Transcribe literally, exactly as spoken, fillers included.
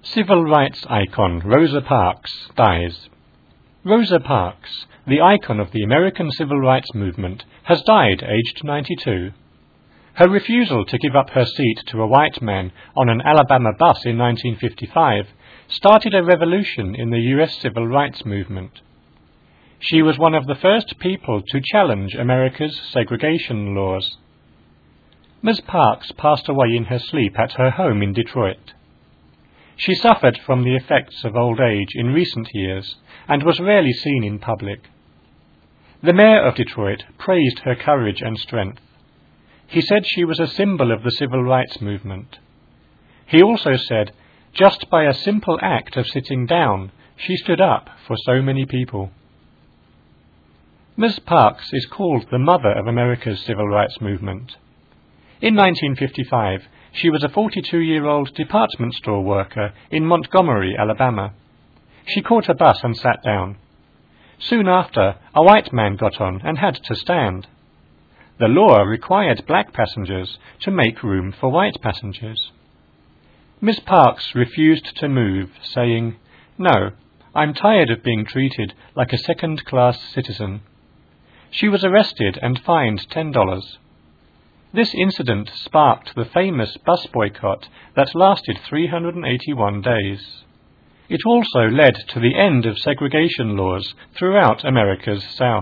Civil rights icon Rosa Parks dies. Rosa Parks, the icon of the American civil rights movement, has died aged ninety-two. Her refusal to give up her seat to a white man on an Alabama bus in nineteen fifty-five started a revolution in the U S civil rights movement. She was one of the first people to challenge America's segregation laws. Miz Parks passed away in her sleep at her home in Detroit. She suffered from the effects of old age in recent years and was rarely seen in public. The mayor of Detroit praised her courage and strength. He said she was a symbol of the civil rights movement. He also said, just by a simple act of sitting down, she stood up for so many people. Miz Parks is called the mother of America's civil rights movement. In nineteen fifty-five, she was a forty-two-year-old department store worker in Montgomery, Alabama. She caught a bus and sat down. Soon after, a white man got on and had to stand. The law required black passengers to make room for white passengers. Miz Parks refused to move, saying, "No, I'm tired of being treated like a second-class citizen." She was arrested and fined ten dollars. This incident sparked the famous bus boycott that lasted three hundred eighty-one days. It also led to the end of segregation laws throughout America's South.